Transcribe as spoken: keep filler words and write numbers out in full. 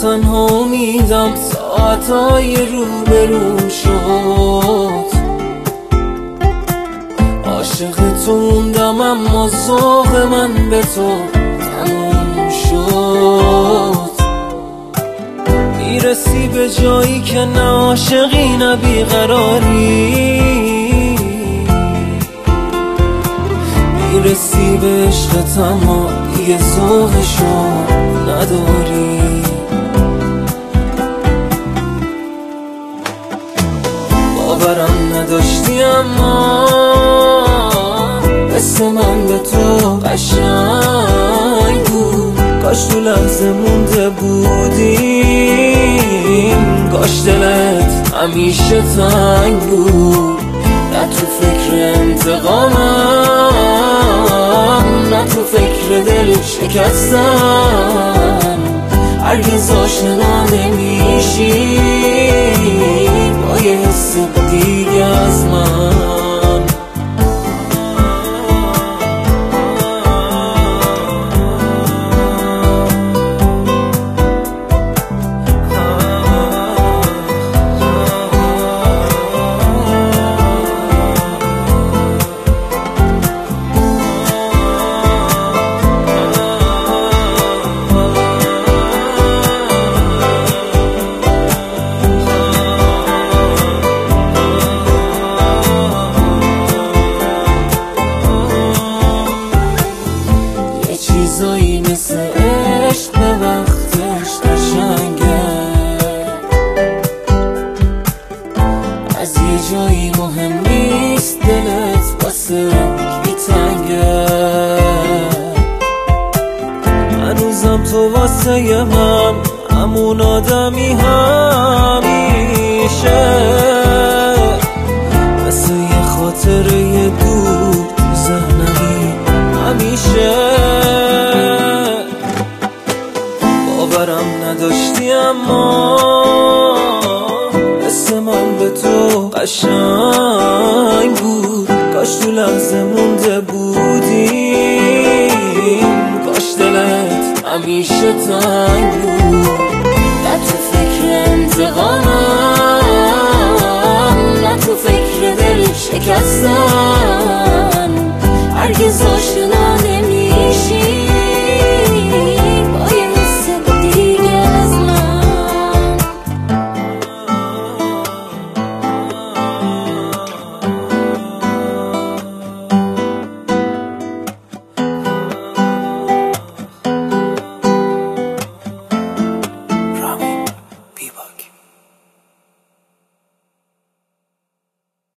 تنها امیدم ساعتهای روبروم شد. عاشق تو موندم اما ذوق من به تو تموم شد. میرسی به جایی که نه عاشقی نه بیقراری، میرسی به عشقت اما دیگه ذوقشو نداری. باورم نداشتی اما قصه من به تو قشنگ بود. کاش تو لحظه مونده بودیم، کاش دلت همیشه تنگ بود. نه تو فکر انتقامم، نه تو فکر دل شکستن. هرگز آشنا نمیشی با یه حس دیگه از من. چیزایی مثل عشق به وقتش قشنگه، از یه جایی مهم نیست دلت واسه کی تنگه. هنوزم تو واسه من همون آدمی همیشه، مثل یه خاطره دور تو ذهنمی همیشه. باورم نداشتی اما قصه من به تو قشنگ بود. کاش تو لحظه مونده بودیم، کاش دلت همیشه تنگ بود. نه تو فکر انتقامم، نه تو فکر دل شکستن. هرگز آشنا